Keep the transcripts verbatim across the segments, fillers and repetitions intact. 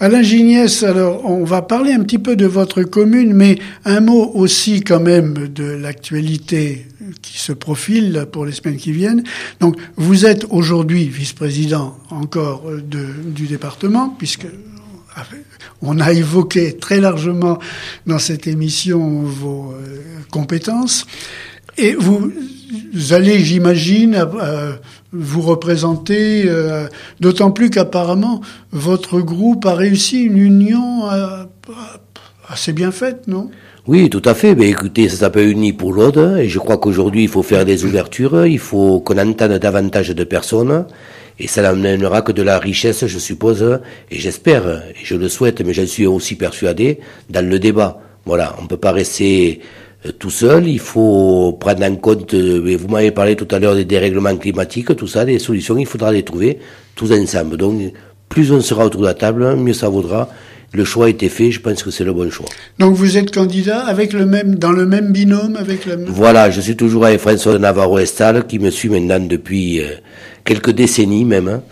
Alain Gigniès, alors on va parler un petit peu de votre commune, mais un mot aussi quand même de l'actualité qui se profile pour les semaines qui viennent. Donc vous êtes aujourd'hui vice-président encore de, du département, puisque on a évoqué très largement dans cette émission vos euh, compétences. Et vous, vous allez, j'imagine, euh, vous représenter, euh, d'autant plus qu'apparemment, votre groupe a réussi une union euh, assez bien faite, non ? Oui, tout à fait. Mais écoutez, ça s'appelle Unis pour l'Aude, et je crois qu'aujourd'hui, il faut faire des ouvertures, il faut qu'on entende davantage de personnes, et ça n'amènera que de la richesse, je suppose, et j'espère, et je le souhaite, mais je suis aussi persuadé, dans le débat. Voilà, on peut pas rester tout seul, il faut prendre en compte, vous m'avez parlé tout à l'heure des dérèglements climatiques, tout ça, des solutions, il faudra les trouver tous ensemble. Donc, plus on sera autour de la table, mieux ça vaudra. Le choix a été fait, je pense que c'est le bon choix. Donc vous êtes candidat avec le même, dans le même binôme avec le même... Voilà, je suis toujours avec François Navarro-Estal, qui me suit maintenant depuis euh, quelques décennies même. Hein.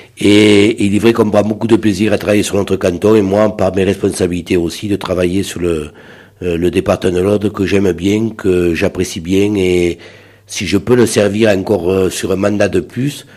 Et, et il est vrai qu'on prend beaucoup de plaisir à travailler sur notre canton, et moi, par mes responsabilités aussi, de travailler sur le... le département de l'Aude que j'aime bien, que j'apprécie bien, et si je peux le servir encore sur un mandat de plus,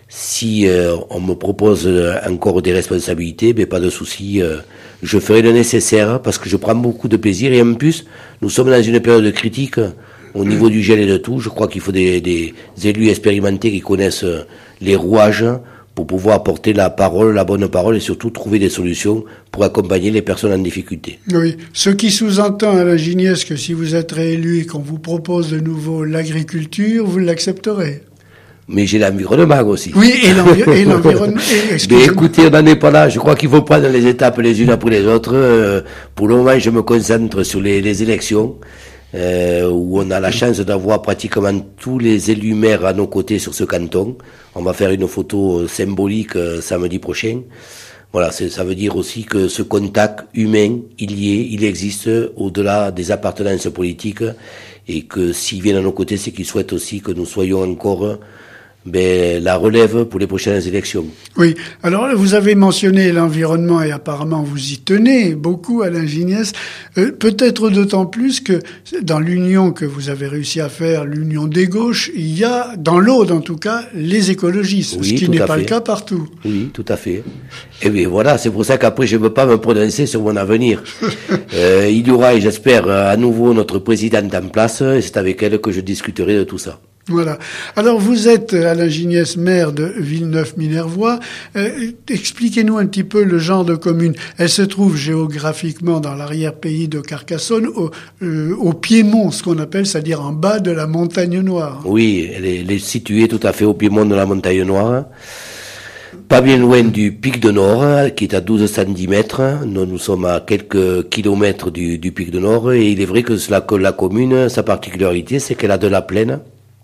si euh, on me propose encore des responsabilités, ben pas de souci, euh, je ferai le nécessaire parce que je prends beaucoup de plaisir, et en plus nous sommes dans une période de critique au niveau du gel et de tout. Je crois qu'il faut des, des élus expérimentés qui connaissent les rouages pour pouvoir apporter la parole, la bonne parole, et surtout trouver des solutions pour accompagner les personnes en difficulté. Oui, ce qui sous-entend, Alain Gigniès, que si vous êtes réélu et qu'on vous propose de nouveau l'agriculture, vous l'accepterez. Mais j'ai l'environnement aussi. Oui, et, l'envi- et l'environnement... Et, mais écoutez, on n'en est pas là. Je crois qu'il faut prendre les étapes les unes après les autres. Euh, pour le moment, je me concentre sur les, les élections. Euh, où on a la chance d'avoir pratiquement tous les élus maires à nos côtés sur ce canton. On va faire une photo symbolique euh, samedi prochain. Voilà, c'est, ça veut dire aussi que ce contact humain, il y est, il existe au-delà des appartenances politiques, et que s'ils viennent à nos côtés, c'est qu'ils souhaitent aussi que nous soyons encore ben, la relève pour les prochaines élections. Oui, alors vous avez mentionné l'environnement, et apparemment vous y tenez beaucoup, Alain Gigniès, euh, peut-être d'autant plus que dans l'union que vous avez réussi à faire, l'union des gauches, il y a, dans l'Aude en tout cas, les écologistes, oui, ce qui n'est pas fait. le cas partout. Oui, tout à fait. Et bien voilà, c'est pour ça qu'après je ne veux pas me prononcer sur mon avenir. euh, il y aura, et j'espère, à nouveau notre présidente en place, et c'est avec elle que je discuterai de tout ça. Voilà. Alors vous êtes Alain Gigniès, maire de Villeneuve-Minervois. Euh, expliquez-nous un petit peu le genre de commune. Elle se trouve géographiquement dans l'arrière-pays de Carcassonne, au, euh, au Piémont, ce qu'on appelle, c'est-à-dire en bas de la Montagne Noire. Oui, elle est, elle est située tout à fait au Piémont de la Montagne Noire. Pas bien loin du pic de Nord, qui est à douze cent dix mètres. Nous, nous sommes à quelques kilomètres du, du pic de Nord, et il est vrai que la, que la commune, sa particularité, c'est qu'elle a de la plaine,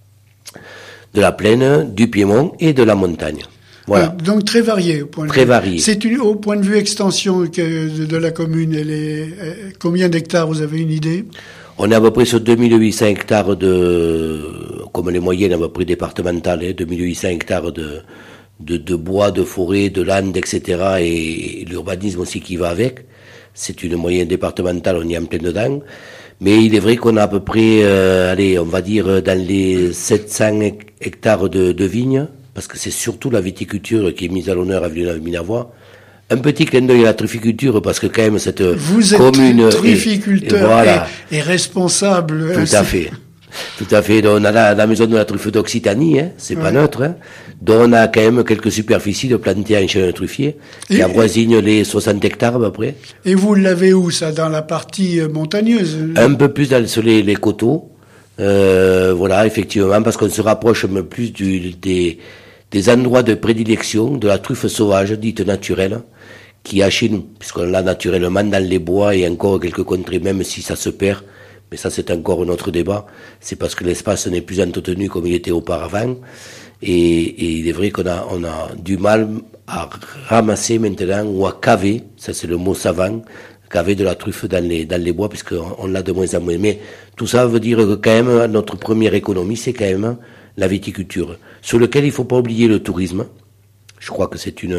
de la plaine, du Piémont et de la montagne. Voilà. Ah, donc très varié au point de très vue. varié. C'est une, au point de vue extension que, de, de la commune. Elle est, euh, combien d'hectares, vous avez une idée? On est à peu près sur deux mille huit cents hectares de, comme les moyennes à peu près départementales, hein, deux mille huit cents hectares de, de, de bois, de forêt, de landes, et cetera, et, et l'urbanisme aussi qui va avec. C'est une moyenne départementale, on y est en plein dedans. Mais il est vrai qu'on a à peu près, euh, allez, on va dire dans les sept cents hectares de, de vignes, parce que c'est surtout la viticulture qui est mise à l'honneur à Villeneuve-Minervois. Un petit clin d'œil à la trufficulture, parce que quand même cette Vous commune... Vous êtes trufficulteur et, et, voilà, et, et responsable. Tout à fait. Tout à fait. Donc on a la, la maison de la truffe d'Occitanie, hein, c'est ouais. pas neutre, hein. Donc on a quand même quelques superficies de plantées en chêne truffier, qui avoisinent les soixante hectares à peu près. Et vous l'avez où, ça, dans la partie montagneuse? Un peu plus dans, sur les, les coteaux, euh, voilà, effectivement, parce qu'on se rapproche un peu plus du, des, des endroits de prédilection de la truffe sauvage, dite naturelle, qui a chez nous, puisqu'on l'a naturellement dans les bois et encore quelques contrées, même si ça se perd. Mais ça, c'est encore un autre débat. C'est parce que l'espace n'est plus entretenu comme il était auparavant. Et, et il est vrai qu'on a, on a du mal à ramasser maintenant, ou à caver, ça c'est le mot savant, caver de la truffe dans les, dans les bois, puisqu'on on l'a de moins en moins. Mais tout ça veut dire que quand même, notre première économie, c'est quand même la viticulture, sur lequel il ne faut pas oublier le tourisme. Je crois que c'est une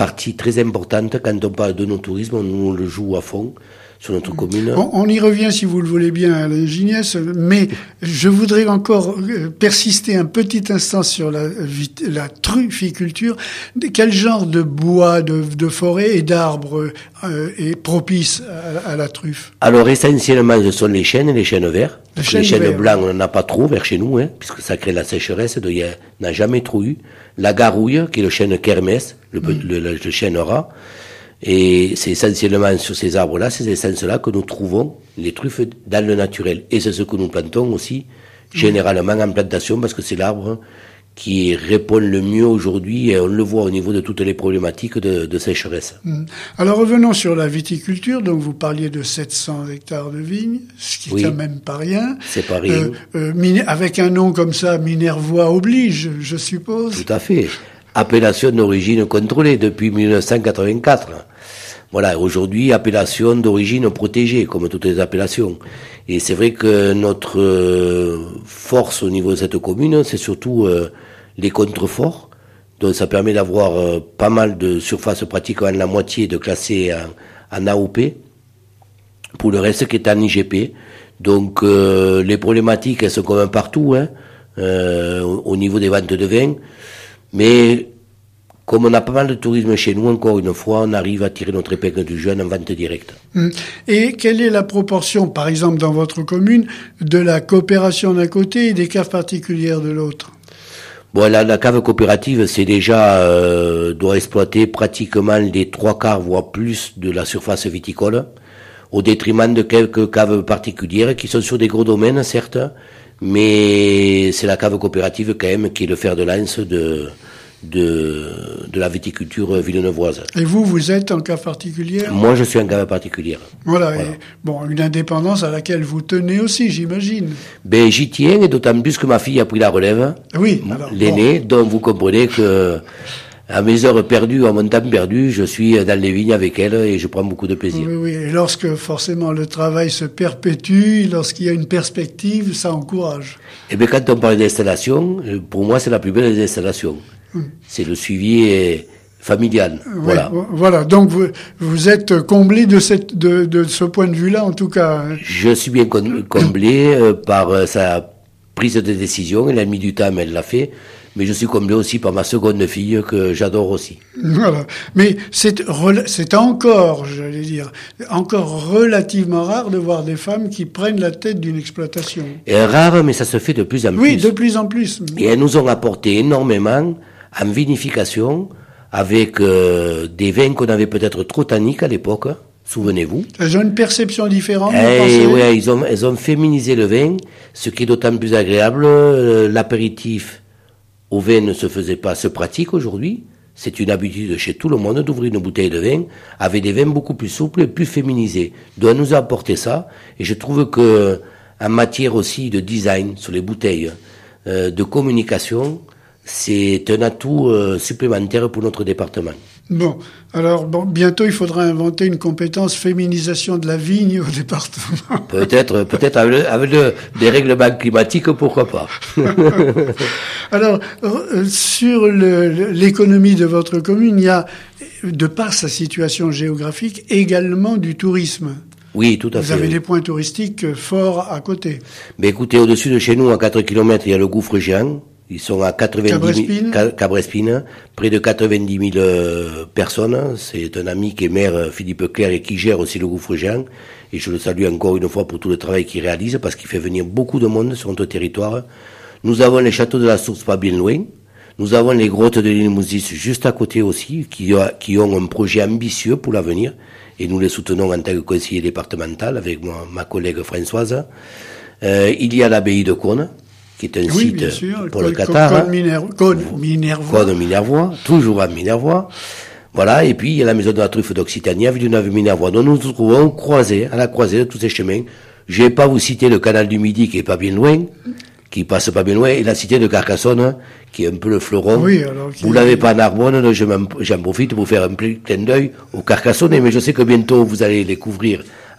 partie très importante quand on parle de nos tourismes, on le joue à fond sur notre commune. On, on y revient si vous le voulez bien, Alain Giniès, mais je voudrais encore persister un petit instant sur la, la trufficulture. Quel genre de bois, de, de forêt et d'arbres euh, est propice à, à la truffe? Alors essentiellement ce sont les chênes et les chênes verts. Les les chênes, chênes verts, blancs, on n'en a pas trop vers chez nous, hein, puisque ça crée la sécheresse, donc il n'y a jamais trop eu. La garouille, qui est le chêne kermès, le, mm. le, le, le chêne rat. Et c'est essentiellement sur ces arbres-là, ces essences-là, que nous trouvons les truffes dans le naturel. Et c'est ce que nous plantons aussi, généralement en plantation, parce que c'est l'arbre qui répond le mieux aujourd'hui, et on le voit au niveau de toutes les problématiques de, de sécheresse. Alors revenons sur la viticulture. Donc vous parliez de sept cents hectares de vignes, ce qui est oui. quand même pas rien. C'est pas rien. Euh, euh, avec un nom comme ça, Minervois oblige, je suppose. Tout à fait. Appellation d'origine contrôlée depuis mille neuf cent quatre-vingt-quatre. Voilà, aujourd'hui, appellation d'origine protégée, comme toutes les appellations. Et c'est vrai que notre euh, force au niveau de cette commune, c'est surtout euh, les contreforts. Donc ça permet d'avoir euh, pas mal de surfaces, pratiquement la moitié de classées en, en A O P, pour le reste qui est en I G P. Donc euh, les problématiques, elles sont comme partout, hein, euh, au, au niveau des ventes de vin. Mais comme on a pas mal de tourisme chez nous, encore une fois, on arrive à tirer notre épingle du jeu en vente directe. Et quelle est la proportion, par exemple, dans votre commune, de la coopération d'un côté et des caves particulières de l'autre? Bon, la, la cave coopérative, c'est déjà, euh, doit exploiter pratiquement les trois quarts, voire plus, de la surface viticole, au détriment de quelques caves particulières qui sont sur des gros domaines, certes, mais c'est la cave coopérative quand même qui est le fer de lance de... de de la viticulture villeneuvoise. Et vous, vous êtes en cave particulière? Moi, je suis en cave particulière. Voilà, voilà. Et, bon, une indépendance à laquelle vous tenez aussi, j'imagine. Ben, j'y tiens, et d'autant plus que ma fille a pris la relève. Oui, l'aînée, bon. Donc vous comprenez que à mes heures perdues, à mon temps perdu, je suis dans les vignes avec elle et je prends beaucoup de plaisir. Oui, oui. Et lorsque forcément le travail se perpétue, lorsqu'il y a une perspective, ça encourage. Eh bien, quand on parle d'installation, pour moi, c'est la plus belle des installations. Hum. C'est le suivi familial. Oui, voilà. Voilà. Donc vous, vous êtes comblé de cette, de, de ce point de vue-là, en tout cas. Je suis bien comblé euh, par euh, sa prise de décision. Elle a mis du temps, mais elle l'a fait. Mais je suis comblé aussi par ma seconde fille que j'adore aussi. Voilà. Mais c'est, c'est encore, j'allais dire, encore relativement rare de voir des femmes qui prennent la tête d'une exploitation. Et rare, mais ça se fait de plus en plus. Oui, de plus en plus. Et elles nous ont apporté énormément en vinification avec euh, des vins qu'on avait peut-être trop tanniques à l'époque. Souvenez-vous. Elles ont une perception différente. Et oui, ils ont, elles ont féminisé le vin, ce qui est d'autant plus agréable. Euh, l'apéritif au vin ne se faisait pas, se pratique aujourd'hui. C'est une habitude chez tout le monde d'ouvrir une bouteille de vin avec des vins beaucoup plus souples et plus féminisés. Donc, elle nous a apporté ça. Et je trouve que, en matière aussi de design sur les bouteilles, euh, de communication, c'est un atout euh, supplémentaire pour notre département. Bon, alors bon, bientôt il faudra inventer une compétence féminisation de la vigne au département. Peut-être, peut-être avec, le, avec le, des règlements climatiques, pourquoi pas. Alors, euh, sur le, l'économie de votre commune, il y a, de par sa situation géographique, également du tourisme. Oui, tout à Vous fait. Vous avez oui. des points touristiques forts à côté. Mais écoutez, au-dessus de chez nous, à quatre kilomètres, il y a le gouffre géant. Ils sont à quatre-vingt-dix mille, Cabrespine, près de quatre-vingt-dix mille euh, personnes. C'est un ami qui est maire, Philippe Clerc, et qui gère aussi le gouffre géant. Et je le salue encore une fois pour tout le travail qu'il réalise, parce qu'il fait venir beaucoup de monde sur notre territoire. Nous avons les châteaux de la Source pas bien loin. Nous avons les grottes de l'île Mousis juste à côté aussi, qui, a, qui ont un projet ambitieux pour l'avenir. Et nous les soutenons en tant que conseiller départemental avec moi, ma collègue Françoise. Euh, il y a l'abbaye de Cône, qui est un oui, site bien sûr, pour Cône, le Qatar. Cône, Minervois. Cône Minervois. Cône Minervois, toujours à Minervois. Voilà, et puis il y a la maison de la truffe d'Occitanie à Villeneuve-Minervois. Donc nous nous trouvons croisés, à la croisée de tous ces chemins. Je vais pas vous citer le canal du Midi qui est pas bien loin, qui passe pas bien loin, et la cité de Carcassonne, qui est un peu le fleuron. Oui, alors, vous l'avez pas en Narbonne, donc je m'en, j'en profite pour faire un petit clin d'œil au Carcassonnais, mais je sais que bientôt vous allez les couvrir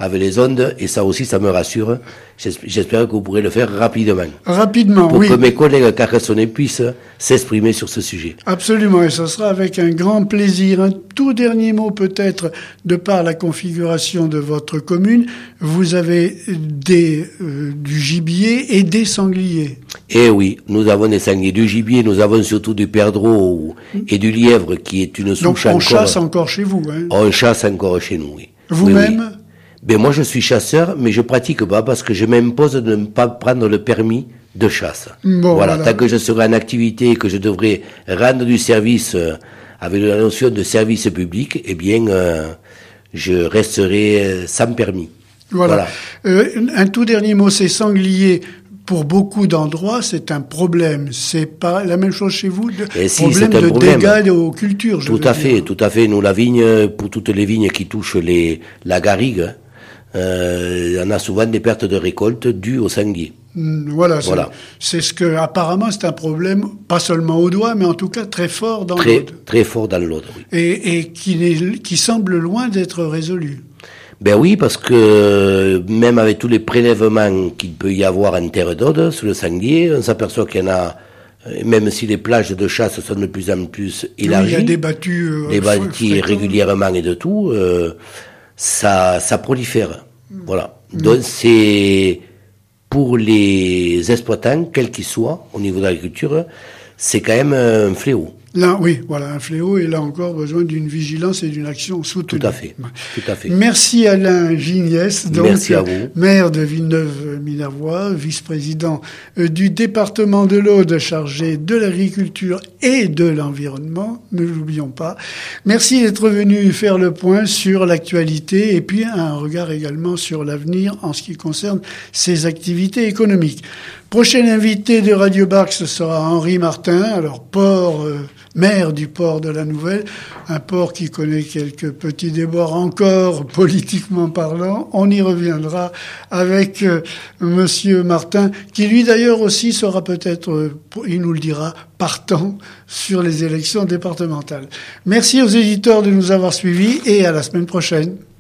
avec les ondes, et ça aussi, ça me rassure. J'espère que vous pourrez le faire rapidement. Rapidement, pour oui. Pour que mes collègues carcassonnais puissent s'exprimer sur ce sujet. Absolument, et ce sera avec un grand plaisir. Un tout dernier mot peut-être, de par la configuration de votre commune, vous avez des, euh, du gibier et des sangliers. Eh oui, nous avons des sangliers, du gibier, nous avons surtout du perdreau et du lièvre, qui est une souche encore... Donc on chasse encore chez vous, hein? On chasse encore chez nous, oui. Vous-même? Oui, oui. Ben moi je suis chasseur, mais je pratique pas parce que je m'impose de ne pas prendre le permis de chasse. Bon, voilà, voilà. Tant que je serai en activité et que je devrais rendre du service euh, avec la notion de service public, eh bien euh, je resterai euh, sans permis. Voilà. voilà. Euh, un tout dernier mot, ces sangliers, pour beaucoup d'endroits, c'est un problème. C'est pas la même chose chez vous, de et si, problème c'est un de problème. dégâts aux cultures. Je tout veux à dire. fait, tout à fait. Nous, la vigne, pour toutes les vignes qui touchent les la garrigue, euh, on a souvent des pertes de récolte dues aux sangliers. Voilà, c'est, voilà. c'est ce que, apparemment, c'est un problème, pas seulement au doigt, mais en tout cas très fort dans très, l'Aude. Très fort dans l'Aude, oui. Et, et qui, n'est, qui semble loin d'être résolu. Ben oui, parce que même avec tous les prélèvements qu'il peut y avoir en terre d'Aude sur le sanglier, on s'aperçoit qu'il y en a, même si les plages de chasse sont de plus en plus élargies, oui, il y a des battues, euh, des battues régulièrement et de tout, euh, ça, ça prolifère. Mmh. Voilà. Donc mmh. c'est pour les exploitants, quels qu'ils soient, au niveau de l'agriculture, c'est quand même un fléau. Là, oui, voilà, un fléau, et là encore besoin d'une vigilance et d'une action soutenue. Tout à fait, tout à fait. Merci Alain Gignès, donc, Merci à vous. maire de Villeneuve-Minervois, vice-président du département de l'Aude, chargé de l'agriculture et de l'environnement, ne l'oublions pas. Merci d'être venu faire le point sur l'actualité et puis un regard également sur l'avenir en ce qui concerne ces activités économiques. Prochain invité de Radio Barque, ce sera Henri Martin, alors port, euh, maire du port de la Nouvelle, un port qui connaît quelques petits déboires encore, politiquement parlant. On y reviendra avec euh, Monsieur Martin, qui lui d'ailleurs aussi sera peut-être, euh, il nous le dira, partant sur les élections départementales. Merci aux éditeurs de nous avoir suivis et à la semaine prochaine.